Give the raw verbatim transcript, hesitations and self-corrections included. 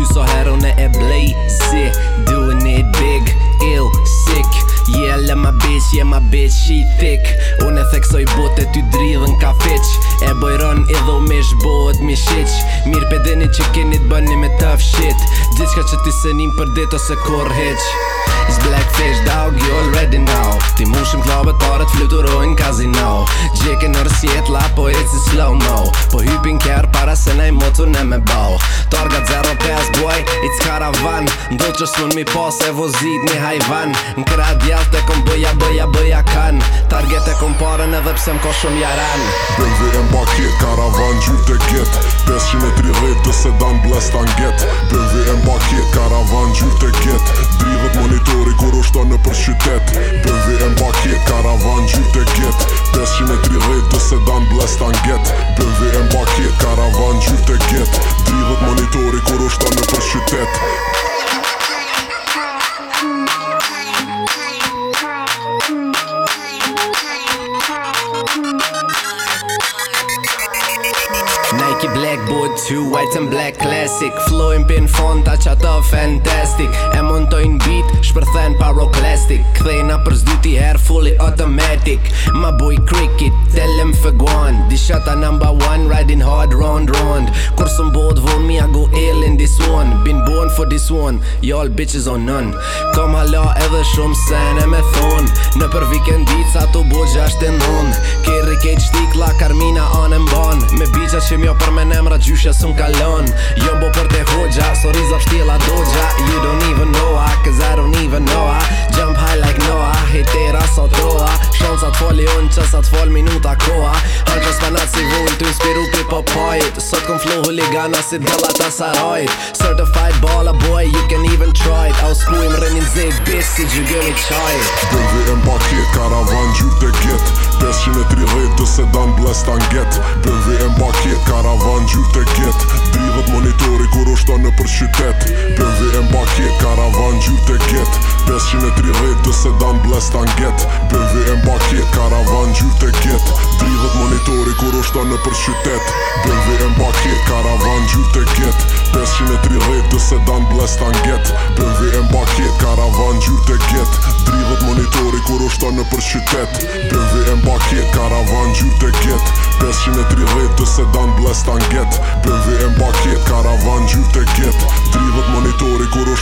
sa herë unë e blej zi, doing it big, ill, sick. Yeah, let my bitch, yeah my bitch, she thick. Unë e theksoj bote ty dridhën ka fiq. E bojron idho mish bohet mi shiq. Mirë pedeni që keni t'bëni me tough shit. Gjithçka që ti sënim për dit ose kur hiq. It's Blackfish dog, you already know. Ti mushim klabëtarët fluturojnë kazino. Gjeke në rësjet la po it's in slow mo. Po hypin kër para se nej motu ne me bau. Targa zero five boy, it's caravan. Ndo që s'mun mi pas e vozit një hajvan. N'kra djall te kom bëja bëja bëja kan. Target e kom parën edhe pse m'ko shumë jaran. B M W e mbaket, karavan gjyrt e get pesëqind e tridhjetë të sedan blest anget. B M W e mbaket, karavan gjyrt e get dridhët monitori kur ushta në për qytet. B M W e mbaket, karavan gjyrt e get pesëqind e tridhjetë të sedan blest anget. B M W e mbaket, karavan gjyrt e get dridhët monitori kur ushta në për qytet. Nike Black Boot two, white and black classic. Flowin pin fonta qa të fantastic. E montojnë beat, shpërthen pyroclastic. Kthejna për zdyti her fully automatic. Ma boy cricket, tell him fëguan. Dishata number one, riding hard round round. Kur sëm bod von me I go ill in this one. Been born for this one, y'all bitches on none. Kom hala edhe shumë sene me thon. Në për weekendit sa tu bo gjasht e non. Keri kejt shtik la Karmina anë mban. Me biqa që mjo për me nemra gjysha s'm kalon. Jo bo për te hoxha, sorry zap shtila dogja. You don't even know ha, cause I don't even know ha. Jump high like Noah, hitera sa troa. Shansa t'fali unë që sa t'fal minuta koha. Hajqa spanat si vun t'u inspiru pi popajt. Sot kom flow huligana si dëllat asarajt. Certified baller boy, you can even try it. Au skruim rënin zed, bitch si gjygëmi qajt. B M W e mbaket, karavan gjyrt e get pesëqind e tridhjetë të sedan blest anget. B M W e mbaket, karavan gjyrt e get dridhët monitori kur ushta në për qytet. B M W e mbaket, karavan gjyrt e get pesëqind e tridhjetë të sedan blest anget. B M W e mbaket, karavan gjyrt e get dridhët monitori kur ushta në për qytet. B M W e mbaket, karavan gjyrt e get pesëqind e tridhjetë të sedan blest anget. B M W e mbaket, karavan gjyrt e get dridhët monitori kur ushta në për qytet. B M W e mbaket, karavan gjyrt e get pesëqind e tridhjetë të sedan blest anget. B M W e mbaket, karavan gjyrt e get dridhët monitori kur